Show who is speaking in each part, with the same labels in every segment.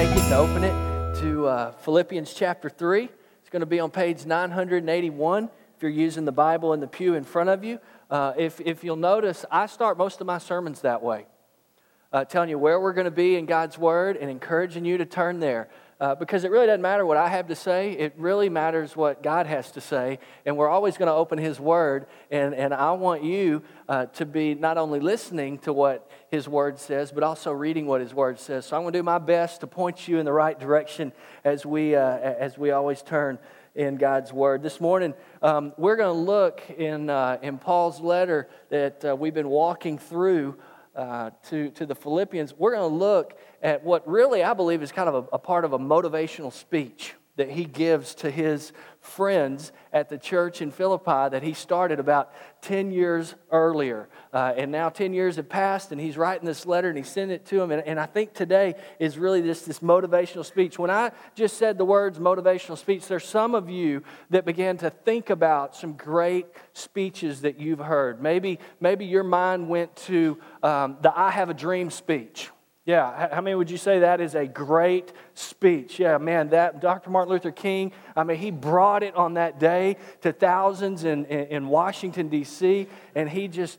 Speaker 1: take it and open it to Philippians chapter 3. It's going to be on page 981 if you're using the Bible in the pew in front of you. If you'll notice, I start most of my sermons that way, telling you where we're going to be in God's Word and encouraging you to turn there. Because it really doesn't matter what I have to say. It really matters what God has to say. And we're always going to open His Word. And I want you to be not only listening to what His Word says, but also reading what His Word says. So I'm going to do my best to point you in the right direction as we always turn in God's Word. This morning, we're going to look in Paul's letter that we've been walking through to the Philippians. We're going to look at what really I believe is kind of a part of a motivational speech that he gives to his friends at the church in Philippi that he started about 10 years earlier. And now 10 years have passed, and he's writing this letter, and he sent it to them. And I think today is really this motivational speech. When I just said the words motivational speech, there's some of you that began to think about some great speeches that you've heard. Maybe your mind went to the I Have a Dream speech. Yeah, how many would you say that is a great speech? Yeah, man, that Dr. Martin Luther King, I mean, he brought it on that day to thousands in Washington, D.C., and he just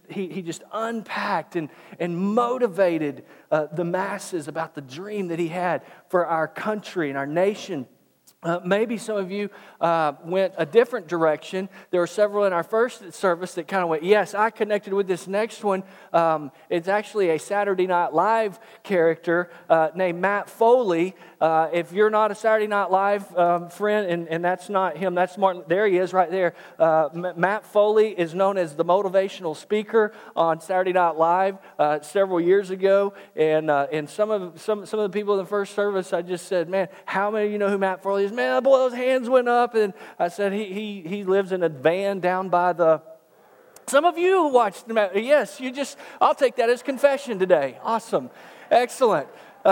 Speaker 1: unpacked and motivated the masses about the dream that he had for our country and our nation. Maybe some of you went a different direction. There were several in our first service that kind of went, yes, I connected with this next one. It's actually a Saturday Night Live character named Matt Foley. If you're not a Saturday Night Live friend, and that's not him, that's Martin. There he is right there. Matt Foley is known as the motivational speaker on Saturday Night Live several years ago. And some of the people in the first service, I just said, man, how many of you know who Matt Foley is? Man, boy, those hands went up, and I said he lives in a van down by the. Some of you watched him. Yes, I'll take that as confession today. Awesome, excellent.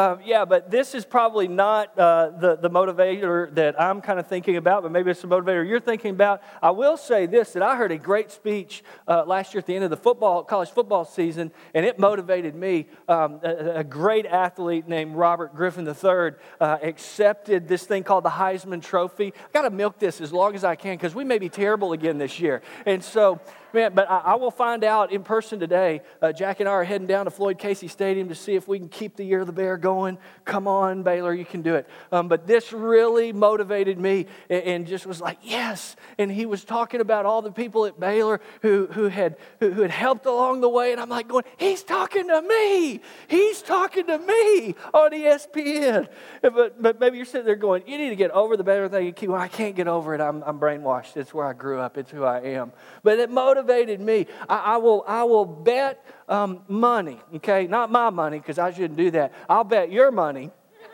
Speaker 1: But this is probably not the motivator that I'm kind of thinking about, but maybe it's the motivator you're thinking about. I will say this, that I heard a great speech last year at the end of the college football season, and it motivated me. A great athlete named Robert Griffin III accepted this thing called the Heisman Trophy. I've got to milk this as long as I can because we may be terrible again this year. And so, man, but I will find out in person today. Jack and I are heading down to Floyd Casey Stadium to see if we can keep the Year of the Bear going. Come on, Baylor, you can do it. But this really motivated me and just was like, yes. And he was talking about all the people at Baylor who had helped along the way. And I'm like going, he's talking to me. He's talking to me on ESPN. But maybe you're sitting there going, you need to get over the Baylor thing. Well, I can't get over it. I'm brainwashed. It's where I grew up. It's who I am. But it motivated me. I will bet money, okay? Not my money, because I shouldn't do that. I'll bet your money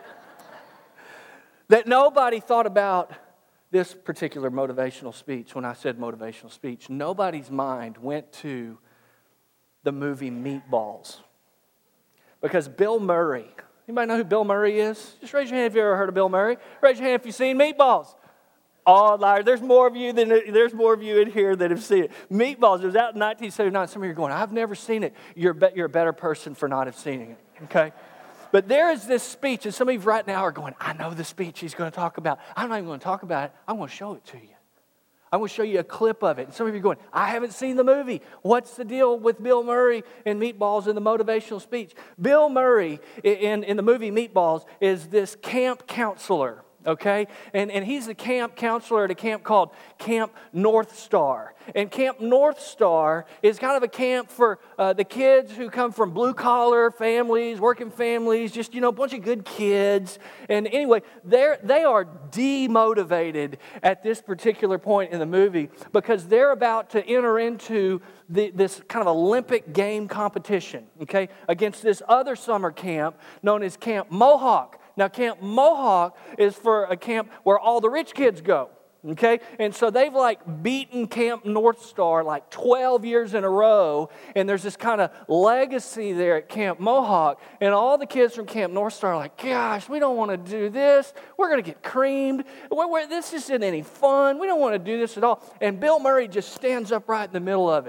Speaker 1: that nobody thought about this particular motivational speech. When I said motivational speech, nobody's mind went to the movie Meatballs. Because Bill Murray, anybody know who Bill Murray is? Just raise your hand if you ever heard of Bill Murray. Raise your hand if you've seen Meatballs. Oh, liar. There's more of you in here that have seen it. Meatballs, it was out in 1979. Some of you are going, I've never seen it. You're a better person for not have seen it, okay? But there is this speech, and some of you right now are going, I know the speech he's going to talk about. I'm not even going to talk about it. I'm going to show it to you. I'm going to show you a clip of it. And some of you are going, I haven't seen the movie. What's the deal with Bill Murray and Meatballs in the motivational speech? Bill Murray in the movie Meatballs is this camp counselor. Okay, and he's a camp counselor at a camp called Camp North Star. And Camp North Star is kind of a camp for the kids who come from blue-collar families, working families, just, a bunch of good kids. And anyway, they are demotivated at this particular point in the movie because they're about to enter into this kind of Olympic game competition, okay, against this other summer camp known as Camp Mohawk. Now, Camp Mohawk is for a camp where all the rich kids go, okay? And so they've beaten Camp North Star 12 years in a row, and there's this kind of legacy there at Camp Mohawk, and all the kids from Camp North Star are like, gosh, we don't want to do this. We're going to get creamed. This isn't any fun. We don't want to do this at all. And Bill Murray just stands up right in the middle of it.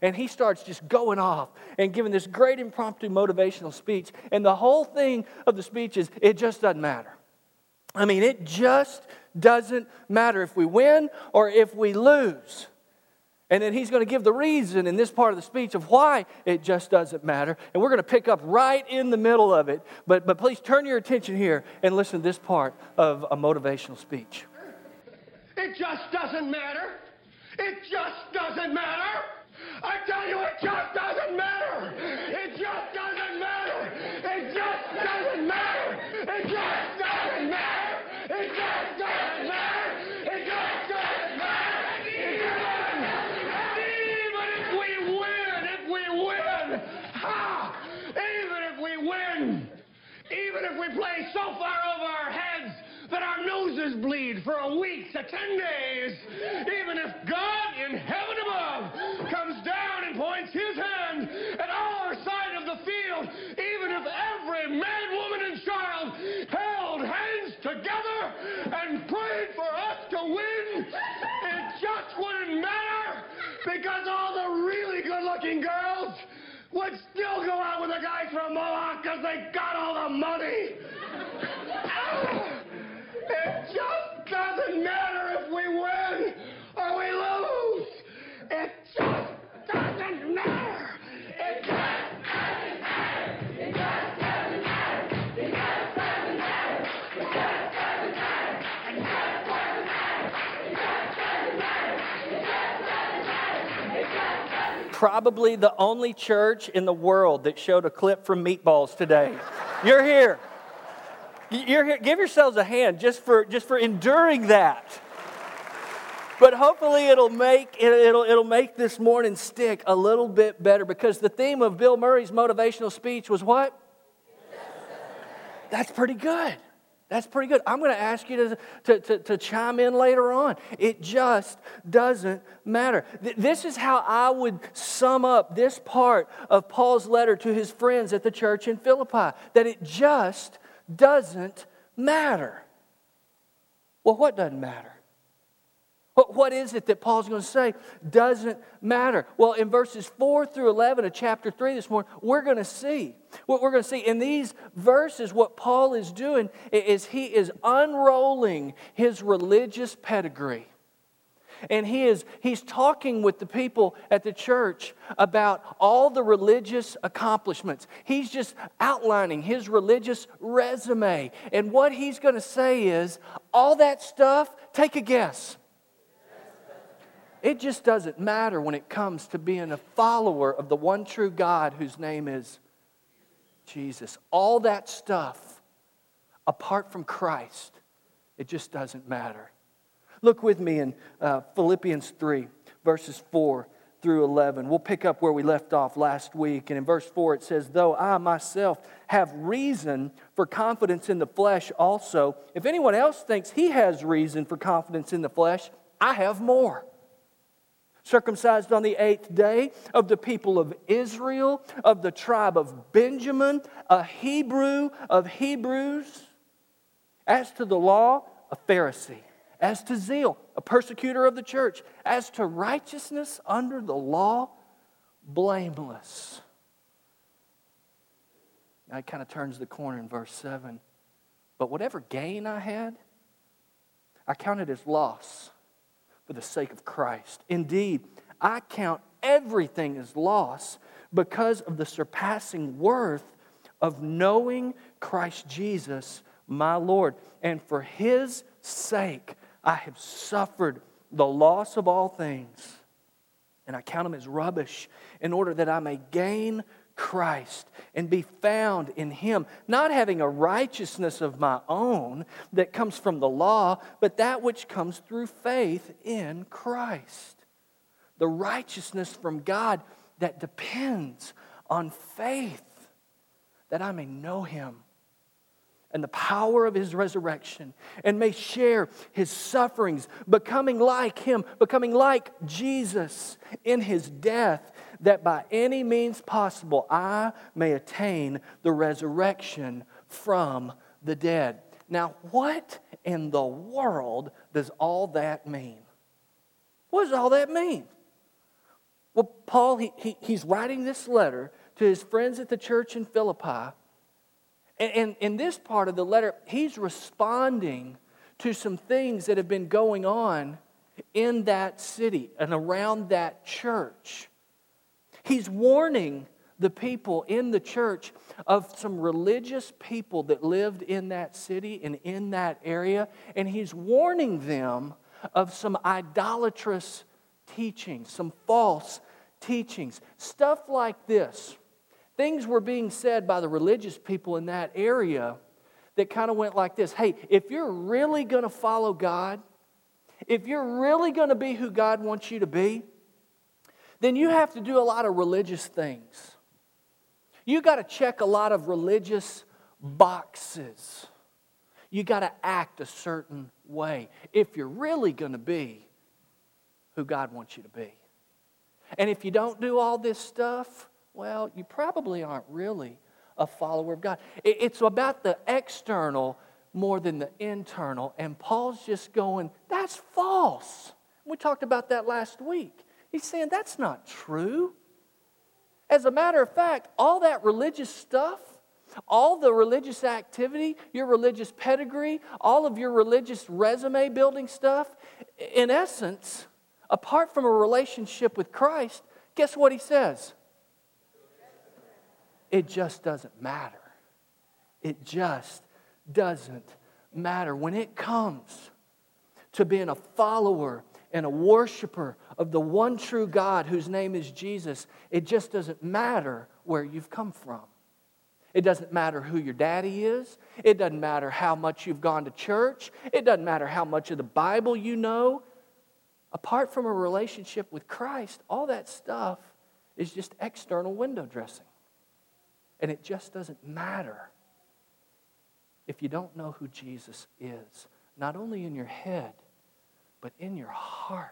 Speaker 1: And he starts just going off and giving this great impromptu motivational speech. And the whole thing of the speech is, it just doesn't matter. I mean, it just doesn't matter if we win or if we lose. And then he's going to give the reason in this part of the speech of why it just doesn't matter. And we're going to pick up right in the middle of it. But please turn your attention here and listen to this part of a motivational speech.
Speaker 2: It just doesn't matter. It just doesn't matter. I tell you, it just doesn't matter. It just doesn't matter. It just doesn't matter. It just doesn't matter. It just doesn't matter. It just doesn't matter. Even if we play so far over our heads that our noses bleed for a week to 10 days, even if God in heaven above comes down and points his hand at our side of the field, even if every man, woman, and child held hands together and prayed for us to win, it just wouldn't matter, because all the really good-looking girls would still go out with the guys from Mohawk because they got all the money. It just doesn't matter if we win or we lose. It just doesn't matter. It just doesn't matter. It just doesn't matter. It just doesn't matter. It just doesn't matter. It just doesn't matter. It just doesn't matter. It just doesn't matter. It just doesn't matter.
Speaker 1: Probably the only church in the world that showed a clip from Meatballs today. You're here. You're here. Give yourselves a hand just for enduring that. But hopefully it'll make this morning stick a little bit better, because the theme of Bill Murray's motivational speech was what? That's pretty good. That's pretty good. I'm going to ask you to chime in later on. It just doesn't matter. This is how I would sum up this part of Paul's letter to his friends at the church in Philippi, that it just doesn't matter. Well, what doesn't matter? What is it that Paul's going to say doesn't matter? Well, in verses 4 through 11 of chapter 3 this morning, we're going to see. What we're going to see in these verses, what Paul is doing is he is unrolling his religious pedigree. And he's talking with the people at the church about all the religious accomplishments. He's just outlining his religious resume. And what he's going to say is, all that stuff, take a guess. It just doesn't matter when it comes to being a follower of the one true God whose name is Jesus. All that stuff, apart from Christ, it just doesn't matter. Look with me in Philippians 3, verses 4 through 11. We'll pick up where we left off last week. And in verse 4 it says, though I myself have reason for confidence in the flesh also, if anyone else thinks he has reason for confidence in the flesh, I have more. Circumcised on the 8th day, of the people of Israel, of the tribe of Benjamin, a Hebrew of Hebrews. As to the law, a Pharisee. As to zeal, a persecutor of the church. As to righteousness under the law, blameless. Now it kind of turns the corner in verse 7. But whatever gain I had, I counted as loss for the sake of Christ. Indeed, I count everything as loss because of the surpassing worth of knowing Christ Jesus, my Lord. And for His sake, I have suffered the loss of all things, and I count them as rubbish in order that I may gain Christ and be found in Him, not having a righteousness of my own that comes from the law, but that which comes through faith in Christ. The righteousness from God that depends on faith, that I may know Him and the power of His resurrection, and may share His sufferings, becoming like Him, becoming like Jesus in His death, that by any means possible I may attain the resurrection from the dead. Now, what in the world does all that mean? What does all that mean? Well, Paul, he's writing this letter to his friends at the church in Philippi. And in this part of the letter, he's responding to some things that have been going on in that city and around that church. He's warning the people in the church of some religious people that lived in that city and in that area. And he's warning them of some idolatrous teachings, some false teachings. Stuff like this. Things were being said by the religious people in that area that kind of went like this. Hey, if you're really going to follow God, if you're really going to be who God wants you to be, then you have to do a lot of religious things. You got to check a lot of religious boxes. You got to act a certain way if you're really going to be who God wants you to be. And if you don't do all this stuff, well, you probably aren't really a follower of God. It's about the external more than the internal. And Paul's just going, that's false. We talked about that last week. He's saying that's not true. As a matter of fact, all that religious stuff, all the religious activity, your religious pedigree, all of your religious resume building stuff, in essence, apart from a relationship with Christ, guess what he says? It just doesn't matter. It just doesn't matter. When it comes to being a follower and a worshiper of the one true God whose name is Jesus, it just doesn't matter where you've come from. It doesn't matter who your daddy is. It doesn't matter how much you've gone to church. It doesn't matter how much of the Bible you know. Apart from a relationship with Christ, all that stuff is just external window dressing. And it just doesn't matter if you don't know who Jesus is, not only in your head, but in your heart.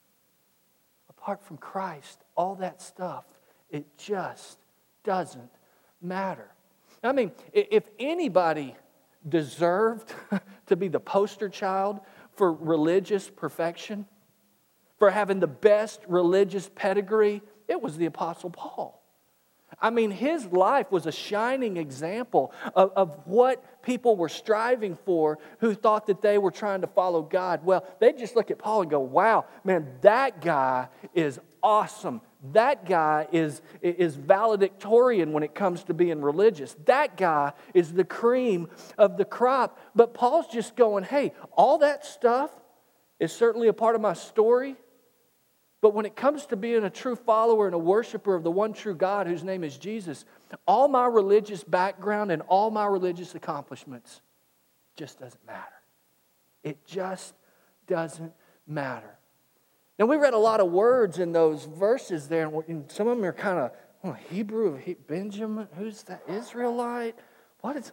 Speaker 1: Apart from Christ, all that stuff, it just doesn't matter. I mean, if anybody deserved to be the poster child for religious perfection, for having the best religious pedigree, it was the Apostle Paul. I mean, his life was a shining example of what people were striving for who thought that they were trying to follow God. Well, they just look at Paul and go, wow, man, that guy is awesome. That guy is valedictorian when it comes to being religious. That guy is the cream of the crop. But Paul's just going, hey, all that stuff is certainly a part of my story. But when it comes to being a true follower and a worshiper of the one true God whose name is Jesus, all my religious background and all my religious accomplishments just doesn't matter. It just doesn't matter. Now, we read a lot of words in those verses there, and some of them are kind of Hebrew, Benjamin, who's that Israelite? What?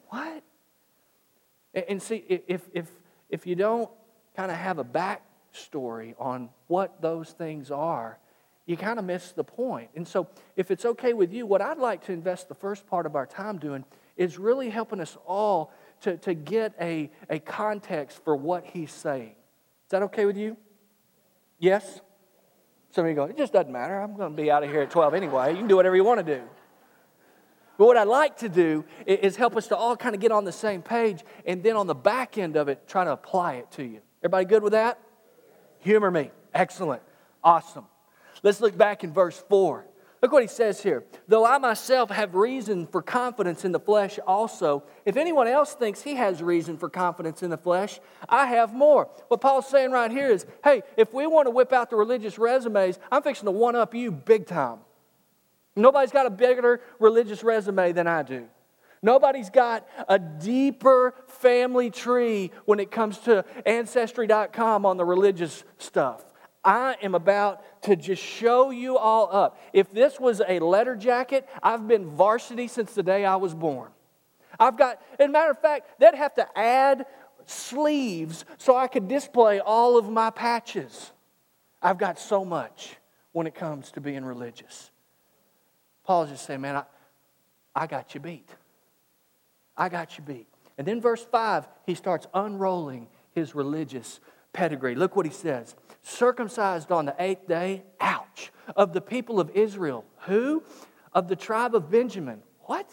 Speaker 1: And see, if you don't kind of have a backstory on what those things are, you kind of miss the point. And so, if it's okay with you, what I'd like to invest the first part of our time doing is really helping us all to get a context for what he's saying. Is that okay with you? Yes? Some of you go, it just doesn't matter. I'm going to be out of here at 12 anyway. You can do whatever you want to do. But what I'd like to do is help us to all kind of get on the same page, and then on the back end of it, try to apply it to you. Everybody good with that? Humor me. Excellent. Awesome. Let's look back in verse 4. Look what he says here. Though I myself have reason for confidence in the flesh also, if anyone else thinks he has reason for confidence in the flesh, I have more. What Paul's saying right here is, hey, if we want to whip out the religious resumes, I'm fixing to one-up you big time. Nobody's got a bigger religious resume than I do. Nobody's got a deeper family tree when it comes to Ancestry.com on the religious stuff. I am about to just show you all up. If this was a letter jacket, I've been varsity since the day I was born. As a matter of fact, they'd have to add sleeves so I could display all of my patches. I've got so much when it comes to being religious. Paul's just saying, man, I got you beat. I got you beat. And then verse 5, he starts unrolling his religious pedigree. Look what he says. Circumcised on the 8th day, ouch, of the people of Israel. Who? Of the tribe of Benjamin. What?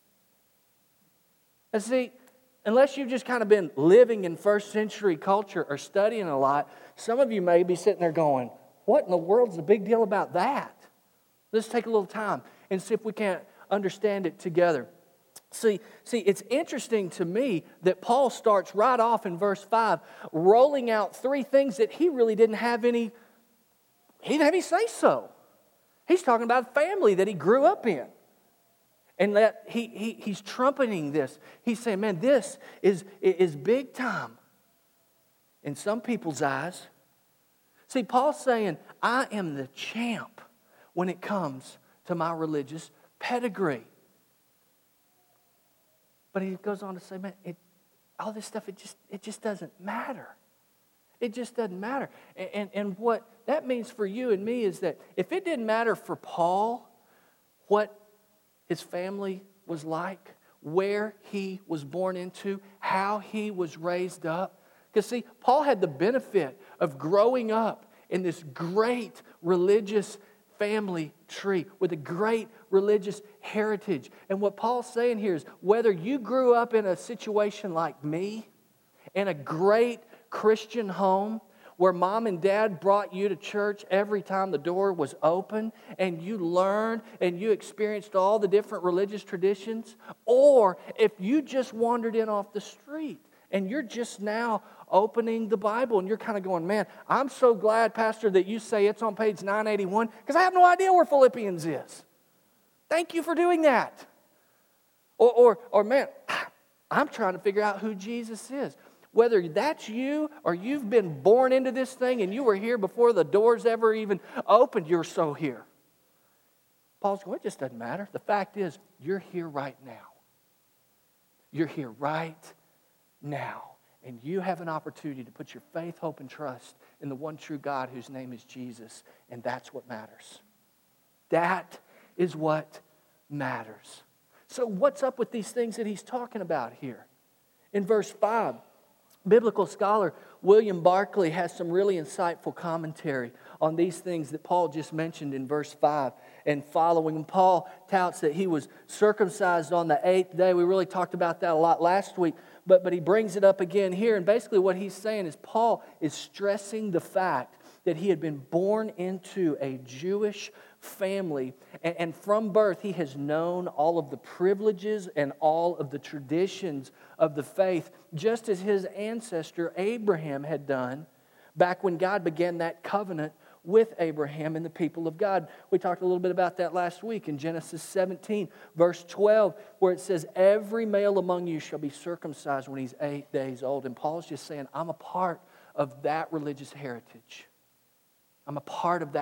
Speaker 1: And see, unless you've just kind of been living in first century culture or studying a lot, some of you may be sitting there going, what in the world's the big deal about that? Let's take a little time and see if we can't understand it together. See, it's interesting to me that Paul starts right off in verse 5, rolling out three things that he really didn't have any say so. He's talking about family that he grew up in. And that he's trumpeting this. He's saying, man, this is big time in some people's eyes. See, Paul's saying, I am the champ when it comes to my religious pedigree. But he goes on to say, man, all this stuff, it just doesn't matter. It just doesn't matter. And what that means for you and me is that if it didn't matter for Paul what his family was like, where he was born into, how he was raised up. Because see, Paul had the benefit of growing up in this great religious family tree with a great religious heritage. And what Paul's saying here is whether you grew up in a situation like me, in a great Christian home, where mom and dad brought you to church every time the door was open and you learned and you experienced all the different religious traditions, or if you just wandered in off the street and you're just now opening the Bible and you're kind of going, man, I'm so glad, Pastor, that you say it's on page 981 because I have no idea where Philippians is. Thank you for doing that. Or man, I'm trying to figure out who Jesus is. Whether that's you or you've been born into this thing and you were here before the doors ever even opened, you're so here. Paul's going, it just doesn't matter. The fact is, you're here right now. You're here right now. And you have an opportunity to put your faith, hope, and trust in the one true God whose name is Jesus. And that's what matters. That is what matters. So what's up with these things that he's talking about here? In verse 5, biblical scholar William Barclay has some really insightful commentary on these things that Paul just mentioned in verse 5 and following. And Paul touts that he was circumcised on the 8th day. We really talked about that a lot last week, but he brings it up again here. And basically what he's saying is Paul is stressing the fact that he had been born into a Jewish family, and from birth he has known all of the privileges and all of the traditions of the faith, just as his ancestor Abraham had done back when God began that covenant with Abraham and the people of God. We talked a little bit about that last week in Genesis 17, verse 12, where it says, every male among you shall be circumcised when he's 8 days old. And Paul's just saying, I'm a part of that religious heritage. I'm a part of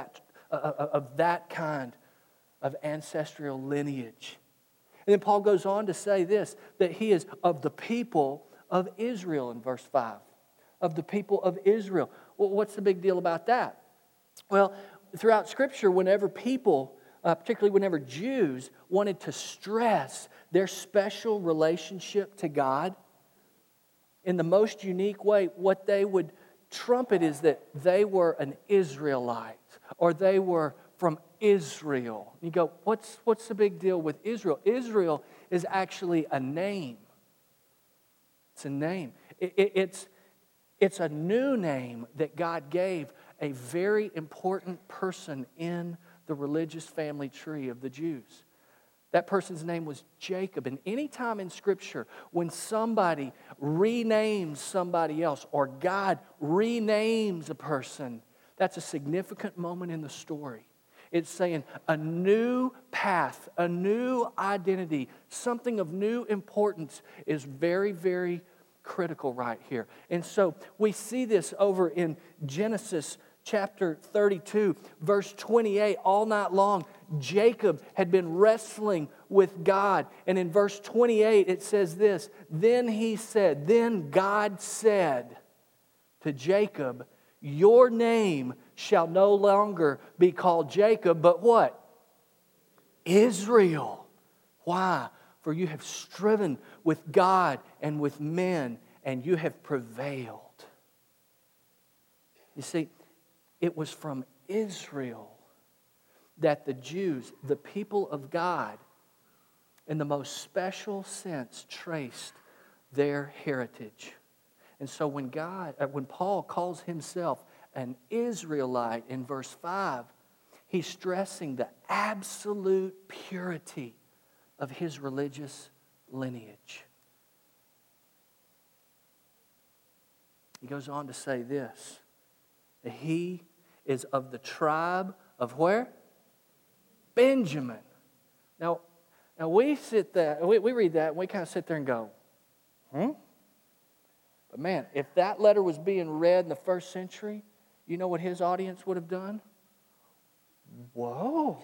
Speaker 1: that kind of ancestral lineage. And then Paul goes on to say this, that he is of the people of Israel in verse 5. Of the people of Israel. Well, what's the big deal about that? Well, throughout Scripture, whenever people, particularly whenever Jews, wanted to stress their special relationship to God, in the most unique way, what they would trumpet is that they were an Israelite, or they were from Israel. You go, what's the big deal with Israel? Israel is actually a name. It's a name. It's a new name that God gave a very important person in the religious family tree of the Jews. That person's name was Jacob. And any time in Scripture when somebody renames somebody else or God renames a person, that's a significant moment in the story. It's saying a new path, a new identity, something of new importance is very, very critical right here. And so we see this over in Genesis chapter 32, verse 28, all night long. Jacob had been wrestling with God. And in verse 28, it says this, then God said to Jacob, your name shall no longer be called Jacob, but what? Israel. Why? For you have striven with God and with men, and you have prevailed. You see, it was from Israel that the Jews, the people of God, in the most special sense, traced their heritage. And so when Paul calls himself an Israelite in verse 5, he's stressing the absolute purity of his religious lineage. He goes on to say this, that he is of the tribe of where? Benjamin. Now we sit there, we read that and we kind of sit there and go, But man, if that letter was being read in the first century, you know what his audience would have done? Whoa.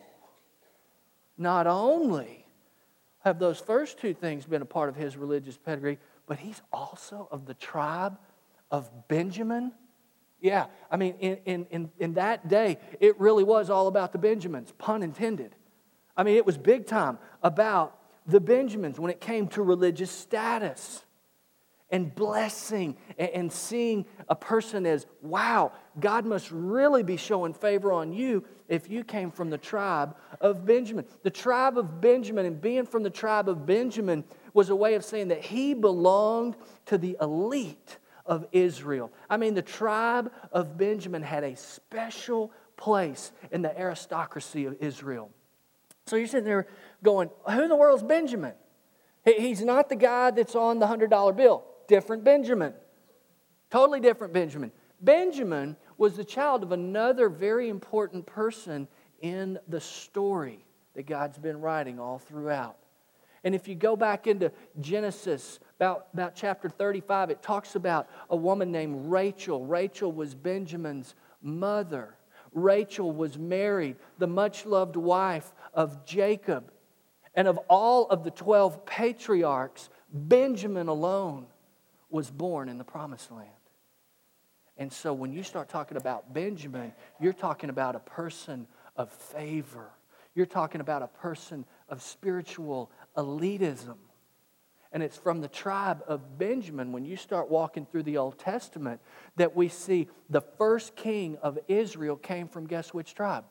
Speaker 1: Not only have those first two things been a part of his religious pedigree, but he's also of the tribe of Benjamin. Yeah, I mean, in that day, it really was all about the Benjamins, pun intended. I mean, it was big time about the Benjamins when it came to religious status and blessing and seeing a person as, wow, God must really be showing favor on you if you came from the tribe of Benjamin. The tribe of Benjamin, and being from the tribe of Benjamin, was a way of saying that he belonged to the elite of Israel. I mean, the tribe of Benjamin had a special place in the aristocracy of Israel. So you're sitting there going, who in the world is Benjamin? He's not the guy that's on the $100 bill. Different Benjamin. Totally different Benjamin. Benjamin was the child of another very important person in the story that God's been writing all throughout. And if you go back into Genesis, about chapter 35, it talks about a woman named Rachel. Rachel was Benjamin's mother. Rachel was married, the much-loved wife of Jacob. And of all of the 12 patriarchs, Benjamin alone was born in the Promised Land. And so when you start talking about Benjamin, you're talking about a person of favor. You're talking about a person of spiritual elitism. And it's from the tribe of Benjamin, when you start walking through the Old Testament, that we see the first king of Israel came from, guess which tribe?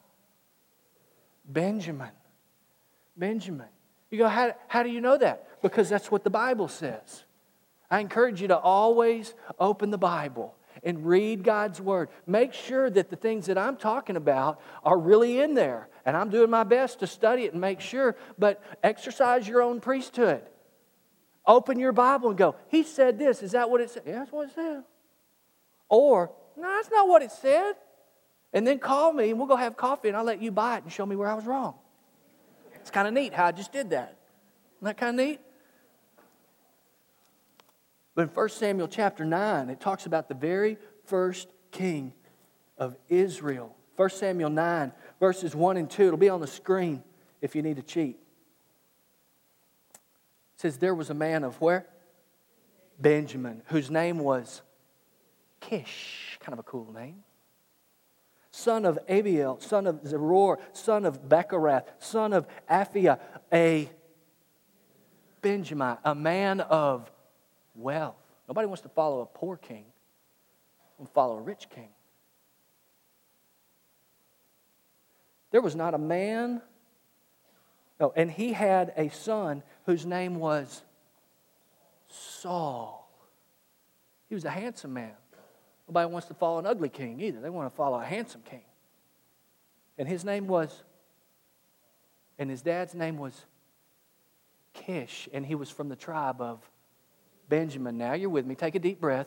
Speaker 1: Benjamin. Benjamin. You go, how do you know that? Because that's what the Bible says. I encourage you to always open the Bible and read God's Word. Make sure that the things that I'm talking about are really in there. And I'm doing my best to study it and make sure, but exercise your own priesthood. Open your Bible and go, he said this. Is that what it said? Yeah, that's what it said. Or, no, that's not what it said. And then call me and we'll go have coffee and I'll let you buy it and show me where I was wrong. It's kind of neat how I just did that. Isn't that kind of neat? But in 1 Samuel chapter 9, it talks about the very first king of Israel. 1 Samuel 9, verses 1 and 2. It'll be on the screen if you need to cheat. It says, there was a man of where? Benjamin, whose name was Kish. Kind of a cool name. Son of Abiel, son of Zeror, son of Becharath, son of Aphiah, a Benjamin, a man of wealth. Nobody wants to follow a poor king. They want to follow a rich king. There was not a man. No, and he had a son whose name was Saul. He was a handsome man. Nobody wants to follow an ugly king either. They want to follow a handsome king. And his name was, and his dad's name was Kish, and he was from the tribe of Benjamin. Now you're with me. Take a deep breath.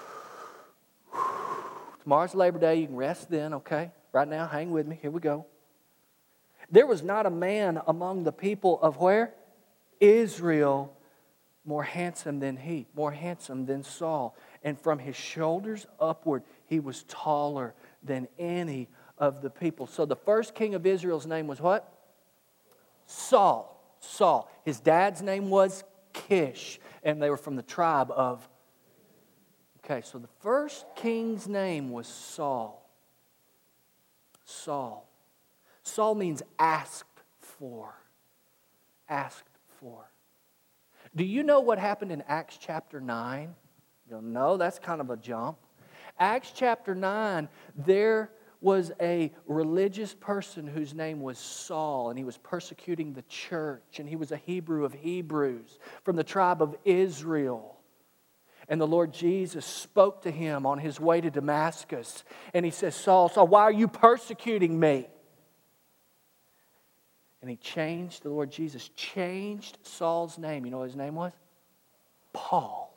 Speaker 1: Tomorrow's Labor Day. You can rest then, okay? Right now, hang with me. Here we go. There was not a man among the people of where? Israel, more handsome than he, more handsome than Saul. And from his shoulders upward, he was taller than any of the people. So the first king of Israel's name was what? Saul. Saul. His dad's name was Kish. And they were from the tribe of... Okay, so the first king's name was Saul. Saul. Saul means asked for. Asked for. Do you know what happened in Acts chapter 9? You go, no, that's kind of a jump. Acts chapter 9, there was a religious person whose name was Saul, and he was persecuting the church, and he was a Hebrew of Hebrews from the tribe of Israel. And the Lord Jesus spoke to him on his way to Damascus, and he says, Saul, Saul, why are you persecuting me? And the Lord Jesus changed Saul's name. You know what his name was? Paul.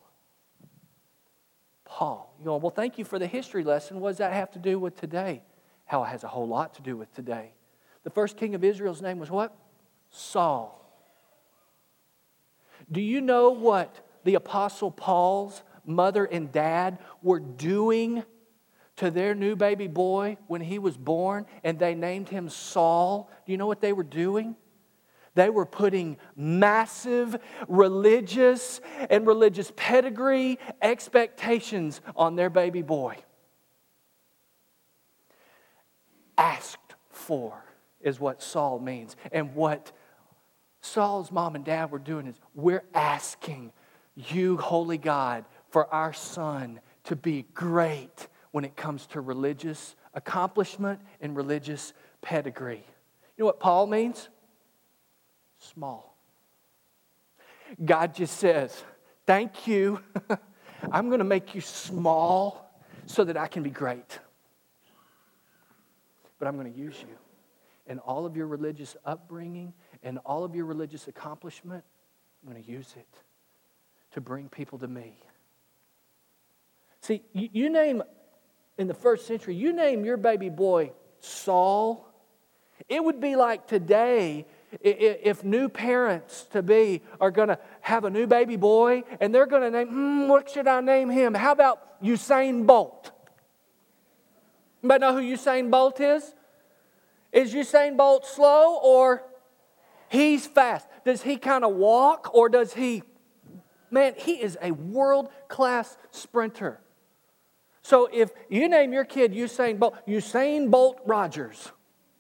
Speaker 1: Paul. You go, well, thank you for the history lesson. What does that have to do with today? How it has a whole lot to do with today. The first king of Israel's name was what? Saul. Do you know what the Apostle Paul's mother and dad were doing to their new baby boy when he was born and they named him Saul? Do you know what they were doing? They were putting massive religious and religious pedigree expectations on their baby boy. Asked for is what Saul means. And what Saul's mom and dad were doing is, we're asking you, holy God, for our son to be great when it comes to religious accomplishment and religious pedigree. You know what Paul means? Small. God just says, thank you. I'm going to make you small so that I can be great. But I'm going to use you. And all of your religious upbringing and all of your religious accomplishment, I'm going to use it to bring people to me. See, you name, in the first century, you name your baby boy Saul, it would be like today if new parents to be are going to have a new baby boy and they're going to name, what should I name him? How about Usain Bolt? Anybody know who Usain Bolt is? Is Usain Bolt slow or he's fast? Does he kind of walk or does he? Man, he is a world-class sprinter. So if you name your kid Usain Bolt Rogers,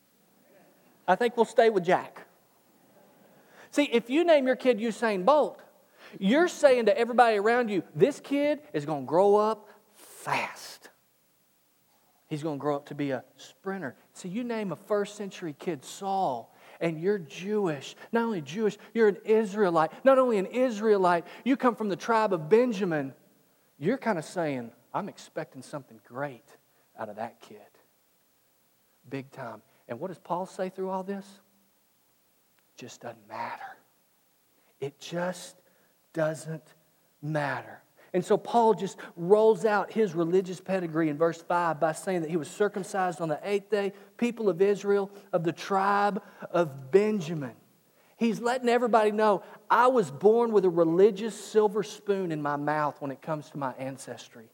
Speaker 1: I think we'll stay with Jack. See, if you name your kid Usain Bolt, you're saying to everybody around you, this kid is going to grow up fast. He's going to grow up to be a sprinter. See, you name a first century kid Saul, and you're Jewish. Not only Jewish, you're an Israelite. Not only an Israelite, you come from the tribe of Benjamin. You're kind of saying, I'm expecting something great out of that kid. Big time. And what does Paul say through all this? It just doesn't matter. It just doesn't matter. And so Paul just rolls out his religious pedigree in verse 5 by saying that he was circumcised on the 8th day, people of Israel, of the tribe of Benjamin. He's letting everybody know, I was born with a religious silver spoon in my mouth when it comes to my ancestry.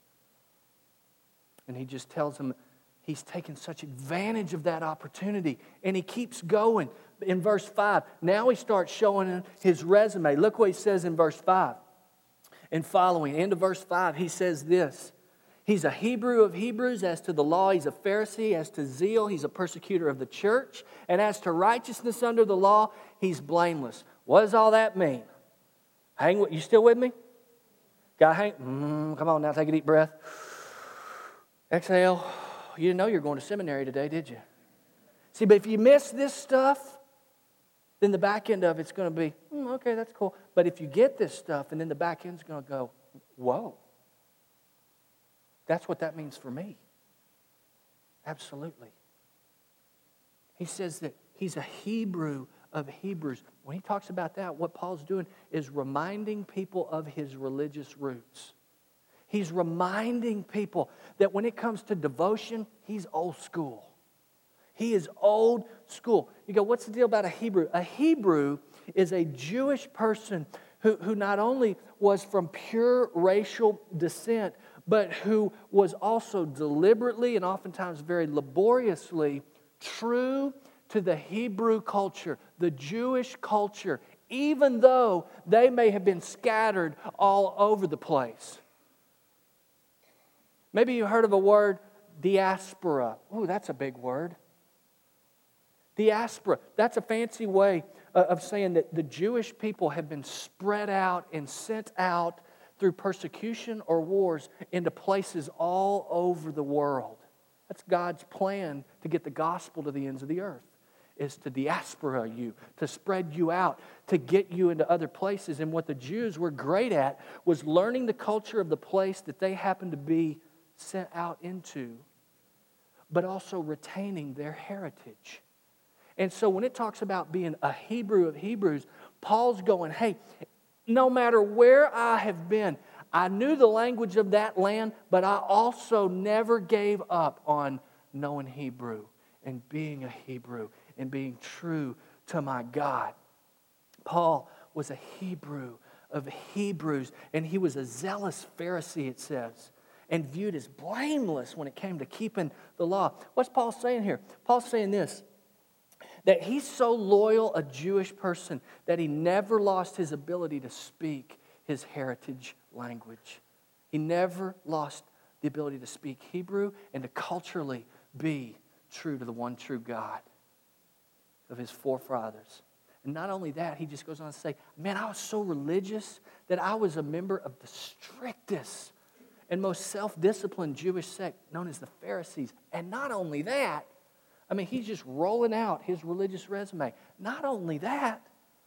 Speaker 1: And he just tells them he's taken such advantage of that opportunity. And he keeps going. In verse 5, now he starts showing his resume. Look what he says in verse 5. And following, end of verse 5, he says this. He's a Hebrew of Hebrews. As to the law, he's a Pharisee. As to zeal, he's a persecutor of the church. And as to righteousness under the law, he's blameless. What does all that mean? You still with me? Got hang? Come on now, take a deep breath. Exhale. You didn't know you were going to seminary today, did you? See, but if you miss this stuff, then the back end of it's going to be, okay, that's cool. But if you get this stuff, and then the back end's going to go, whoa. That's what that means for me. Absolutely. He says that he's a Hebrew of Hebrews. When he talks about that, what Paul's doing is reminding people of his religious roots. He's reminding people that when it comes to devotion, he's old school. He is old school. You go, what's the deal about a Hebrew? A Hebrew is a Jewish person who not only was from pure racial descent, but who was also deliberately and oftentimes very laboriously true to the Hebrew culture, the Jewish culture, even though they may have been scattered all over the place. Maybe you heard of a word, diaspora. Ooh, that's a big word. Diaspora, that's a fancy way of saying that the Jewish people have been spread out and sent out through persecution or wars into places all over the world. That's God's plan to get the gospel to the ends of the earth, is to diaspora you, to spread you out, to get you into other places. And what the Jews were great at was learning the culture of the place that they happened to be sent out into, but also retaining their heritage. And so when it talks about being a Hebrew of Hebrews, Paul's going, hey, no matter where I have been, I knew the language of that land, but I also never gave up on knowing Hebrew and being a Hebrew and being true to my God. Paul was a Hebrew of Hebrews, and he was a zealous Pharisee, it says, and viewed as blameless when it came to keeping the law. What's Paul saying here? Paul's saying this, that he's so loyal a Jewish person that he never lost his ability to speak his heritage language. He never lost the ability to speak Hebrew and to culturally be true to the one true God of his forefathers. And not only that, he just goes on to say, man, I was so religious that I was a member of the strictest and most self-disciplined Jewish sect known as the Pharisees. And not only that, I mean, he's just rolling out his religious resume. Not only that,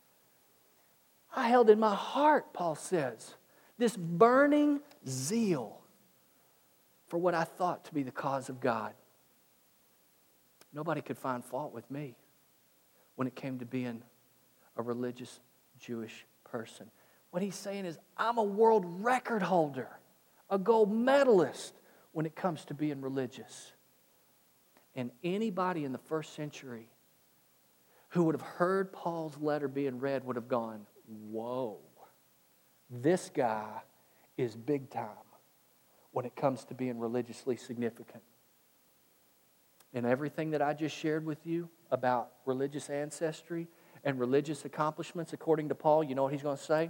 Speaker 1: I held in my heart, Paul says, this burning zeal for what I thought to be the cause of God. Nobody could find fault with me when it came to being a religious Jewish person. What he's saying is, I'm a world record holder, a gold medalist when it comes to being religious. And anybody in the first century who would have heard Paul's letter being read would have gone, whoa, this guy is big time when it comes to being religiously significant. And everything that I just shared with you about religious ancestry and religious accomplishments, according to Paul, you know what he's going to say?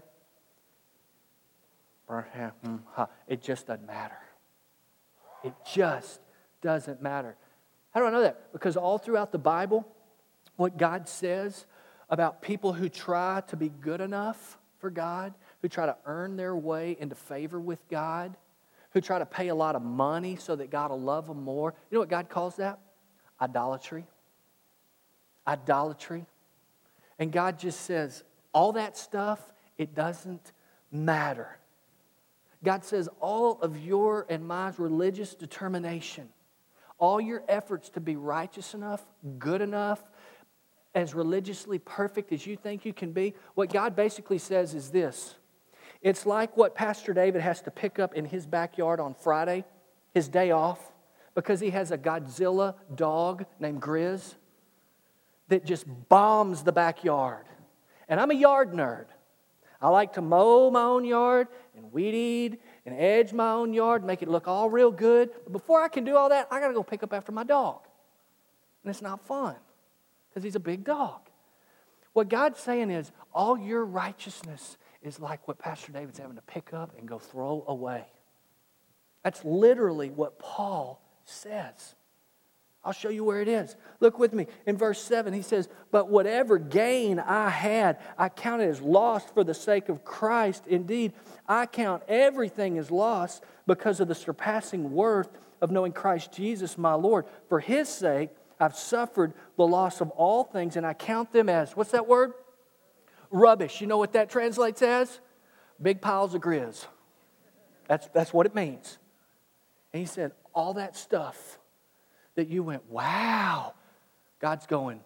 Speaker 1: It just doesn't matter. It just doesn't matter. How do I know that? Because all throughout the Bible, what God says about people who try to be good enough for God, who try to earn their way into favor with God, who try to pay a lot of money so that God will love them more. You know what God calls that? Idolatry. Idolatry. And God just says, all that stuff, it doesn't matter. God says all of your and my religious determination, all your efforts to be righteous enough, good enough, as religiously perfect as you think you can be, what God basically says is this. It's like what Pastor David has to pick up in his backyard on Friday, his day off, because he has a Godzilla dog named Grizz that just bombs the backyard. And I'm a yard nerd. I like to mow my own yard and weed eat and edge my own yard, make it look all real good. But before I can do all that, I got to go pick up after my dog. And it's not fun because he's a big dog. What God's saying is all your righteousness is like what Pastor David's having to pick up and go throw away. That's literally what Paul says. I'll show you where it is. Look with me. In verse 7, he says, but whatever gain I had, I counted as lost for the sake of Christ. Indeed, I count everything as lost because of the surpassing worth of knowing Christ Jesus, my Lord. For His sake, I've suffered the loss of all things, and I count them as, what's that word? Rubbish. You know what that translates as? Big piles of grizz. That's what it means. And he said, all that stuff that you went, wow, God's going,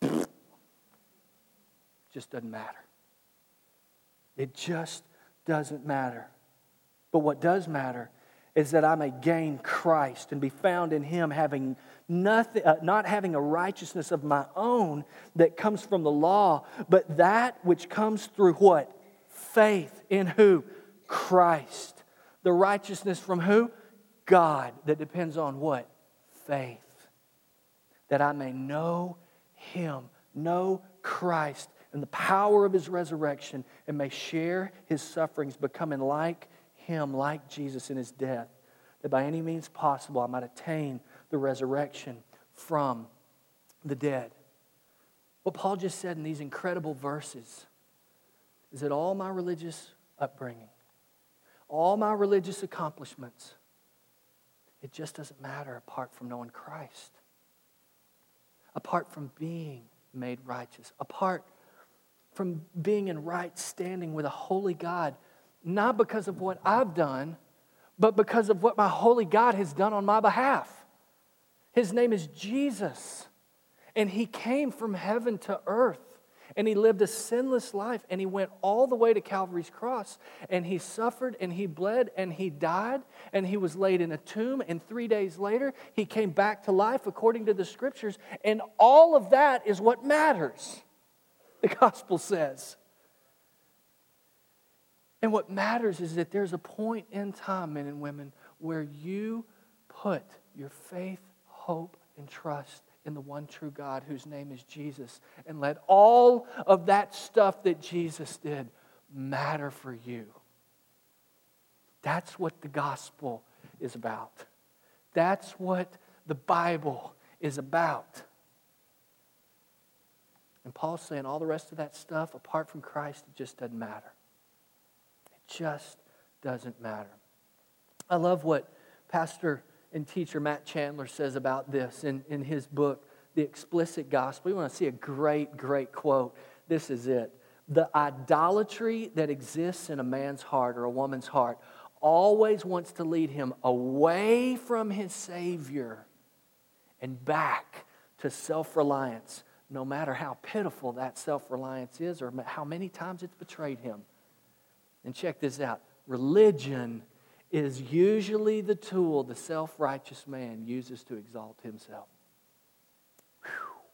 Speaker 1: just doesn't matter. It just doesn't matter. But what does matter is that I may gain Christ and be found in Him, having nothing, not having a righteousness of my own that comes from the law, but that which comes through what? Faith in who? Christ. The righteousness from who? God, that depends on what? Faith. That I may know Him, know Christ, and the power of His resurrection, and may share His sufferings, becoming like Him, like Jesus in His death, that by any means possible I might attain the resurrection from the dead. What Paul just said in these incredible verses is that all my religious upbringing, all my religious accomplishments, it just doesn't matter apart from knowing Christ. Apart from being made righteous. Apart from being in right standing with a holy God. Not because of what I've done, but because of what my holy God has done on my behalf. His name is Jesus. And He came from heaven to earth. And He lived a sinless life. And He went all the way to Calvary's cross. And He suffered and He bled and He died. And He was laid in a tomb. And 3 days later, He came back to life according to the Scriptures. And all of that is what matters, the gospel says. And what matters is that there's a point in time, men and women, where you put your faith, hope, and trust in the one true God whose name is Jesus. And let all of that stuff that Jesus did matter for you. That's what the gospel is about. That's what the Bible is about. And Paul's saying all the rest of that stuff, apart from Christ, it just doesn't matter. It just doesn't matter. I love what Pastor and teacher Matt Chandler says about this in his book, The Explicit Gospel. You want to see a great, great quote. This is it. The idolatry that exists in a man's heart or a woman's heart always wants to lead him away from his Savior and back to self-reliance, no matter how pitiful that self-reliance is or how many times it's betrayed him. And check this out. Religion is usually the tool the self-righteous man uses to exalt himself. Whew.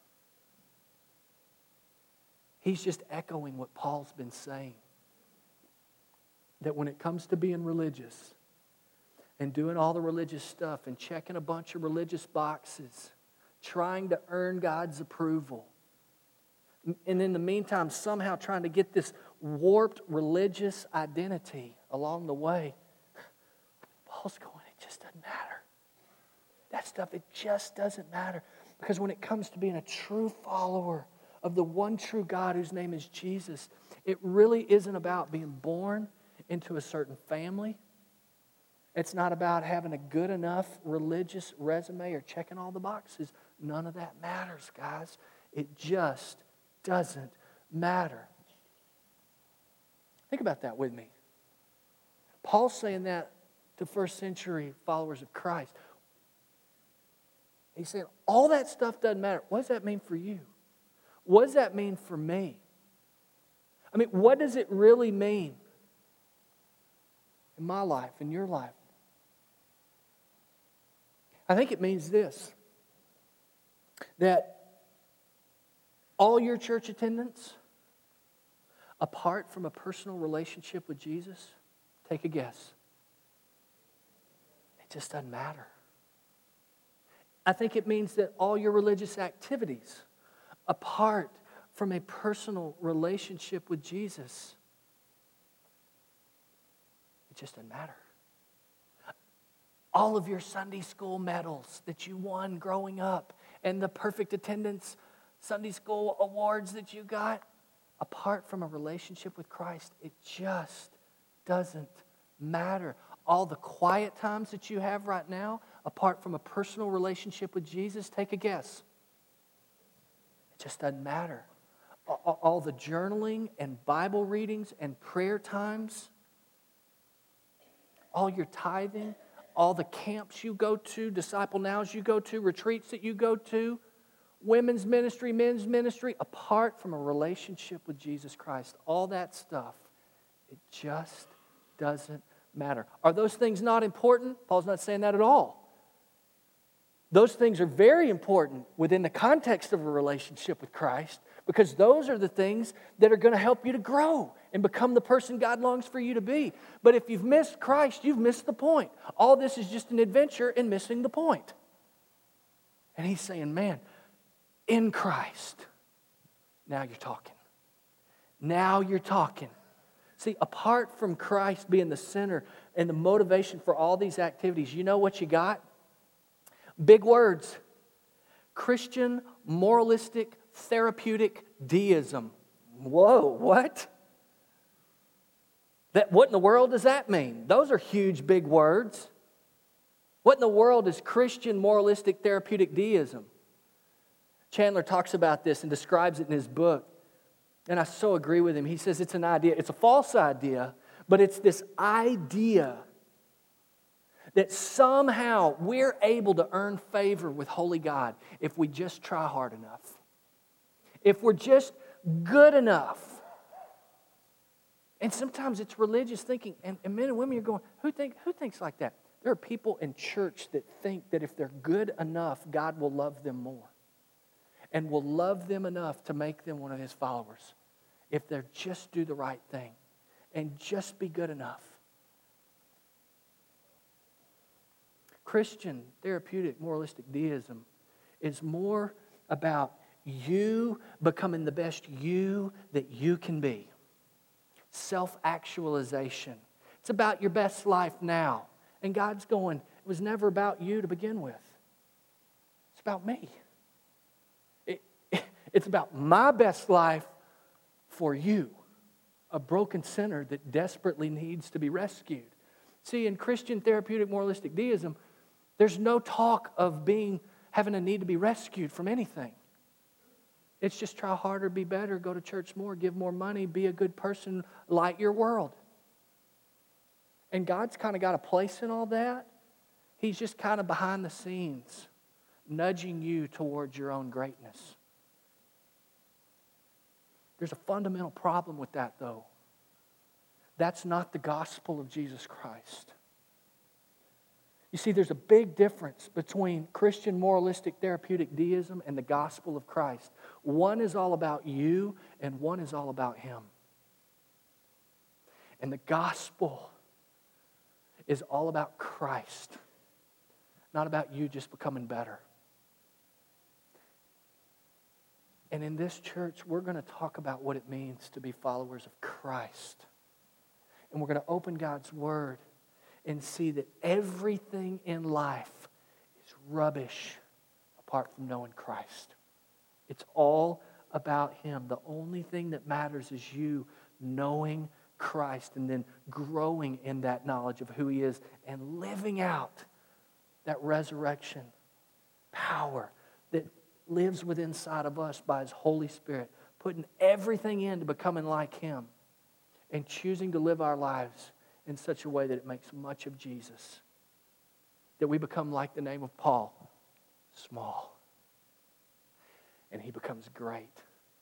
Speaker 1: He's just echoing what Paul's been saying. That when it comes to being religious and doing all the religious stuff and checking a bunch of religious boxes, trying to earn God's approval, and in the meantime somehow trying to get this warped religious identity along the way, Paul's going, it just doesn't matter. That stuff, it just doesn't matter. Because when it comes to being a true follower of the one true God whose name is Jesus, it really isn't about being born into a certain family. It's not about having a good enough religious resume or checking all the boxes. None of that matters, guys. It just doesn't matter. Think about that with me. Paul's saying that to first century followers of Christ. He's saying all that stuff doesn't matter. What does that mean for you? What does that mean for me? I mean, what does it really mean in my life, in your life? I think it means this, that all your church attendance, apart from a personal relationship with Jesus, take a guess. It just doesn't matter. I think it means that all your religious activities, apart from a personal relationship with Jesus, it just doesn't matter. All of your Sunday school medals that you won growing up and the perfect attendance Sunday school awards that you got, apart from a relationship with Christ, it just doesn't matter. All the quiet times that you have right now, apart from a personal relationship with Jesus, take a guess. It just doesn't matter. All the journaling and Bible readings and prayer times, all your tithing, all the camps you go to, Disciple Nows you go to, retreats that you go to, women's ministry, men's ministry, apart from a relationship with Jesus Christ, all that stuff, it just doesn't matter. Are those things not important? Paul's not saying that at all. Those things are very important within the context of a relationship with Christ, because those are the things that are going to help you to grow and become the person God longs for you to be. But if you've missed Christ, you've missed the point. All this is just an adventure in missing the point. And he's saying, man, in Christ, now you're talking. Now you're talking. See, apart from Christ being the center and the motivation for all these activities, you know what you got? Big words. Christian, moralistic, therapeutic deism. Whoa, what? What in the world does that mean? Those are huge, big words. What in the world is Christian moralistic therapeutic deism? Chandler talks about this and describes it in his book. And I so agree with him. He says it's an idea. It's a false idea, but it's this idea that somehow we're able to earn favor with holy God if we just try hard enough. If we're just good enough. And sometimes it's religious thinking. And men and women, you're going, who thinks like that? There are people in church that think that if they're good enough, God will love them more. And will love them enough to make them one of His followers. If they just do the right thing. And just be good enough. Christian therapeutic moralistic deism is more about you becoming the best you that you can be. Self-actualization. It's about your best life now. And God's going, it was never about you to begin with. It's about me. It's about my best life for you, a broken sinner that desperately needs to be rescued. See, in Christian therapeutic moralistic deism, there's no talk of having a need to be rescued from anything. It's just try harder, be better, go to church more, give more money, be a good person, light your world. And God's kind of got a place in all that. He's just kind of behind the scenes, nudging you towards your own greatness. There's a fundamental problem with that, though. That's not the gospel of Jesus Christ. You see, there's a big difference between Christian moralistic therapeutic deism and the gospel of Christ. One is all about you, and one is all about Him. And the gospel is all about Christ, not about you just becoming better. And in this church, we're going to talk about what it means to be followers of Christ. And we're going to open God's Word and see that everything in life is rubbish apart from knowing Christ. It's all about Him. The only thing that matters is you knowing Christ and then growing in that knowledge of who He is and living out that resurrection power that lives within inside of us by His Holy Spirit, putting everything into becoming like Him and choosing to live our lives in such a way that it makes much of Jesus. That we become like the name of Paul, small. And he becomes great.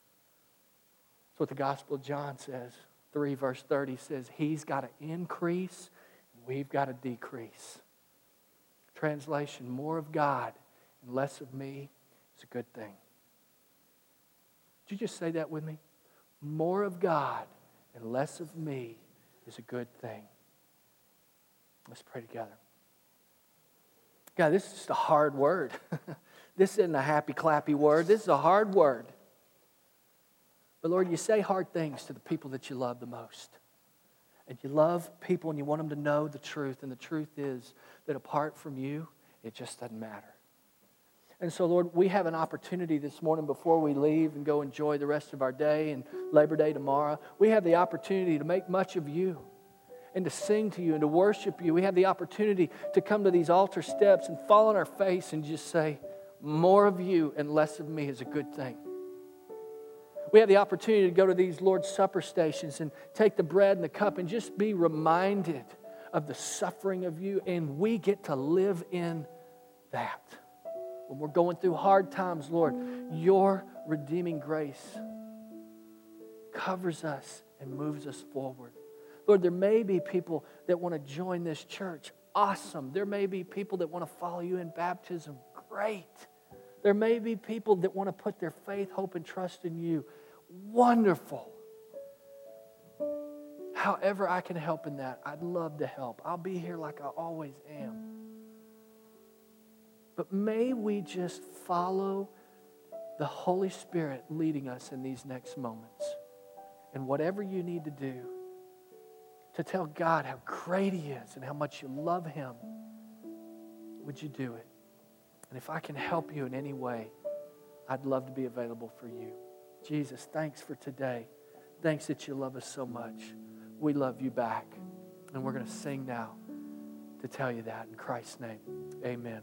Speaker 1: That's what the Gospel of John says. 3 verse 30 says, He's got to increase, we've got to decrease. Translation, more of God and less of me is a good thing. Did you just say that with me? More of God and less of me is a good thing. Let's pray together. God, this is just a hard word. This isn't a happy, clappy word. This is a hard word. But Lord, you say hard things to the people that you love the most. And you love people and you want them to know the truth. And the truth is that apart from you, it just doesn't matter. And so, Lord, we have an opportunity this morning before we leave and go enjoy the rest of our day and Labor Day tomorrow. We have the opportunity to make much of you and to sing to you and to worship you. We have the opportunity to come to these altar steps and fall on our face and just say, more of you and less of me is a good thing. We have the opportunity to go to these Lord's Supper stations and take the bread and the cup and just be reminded of the suffering of you, and we get to live in that. When we're going through hard times, Lord, your redeeming grace covers us and moves us forward. Lord, there may be people that want to join this church. Awesome. There may be people that want to follow you in baptism. Great. There may be people that want to put their faith, hope, and trust in you. Wonderful. However I can help in that, I'd love to help. I'll be here like I always am. But may we just follow the Holy Spirit leading us in these next moments. And whatever you need to do to tell God how great He is and how much you love Him, would you do it? And if I can help you in any way, I'd love to be available for you. Jesus, thanks for today. Thanks that you love us so much. we love you back. And we're going to sing now to tell you that in Christ's name. Amen.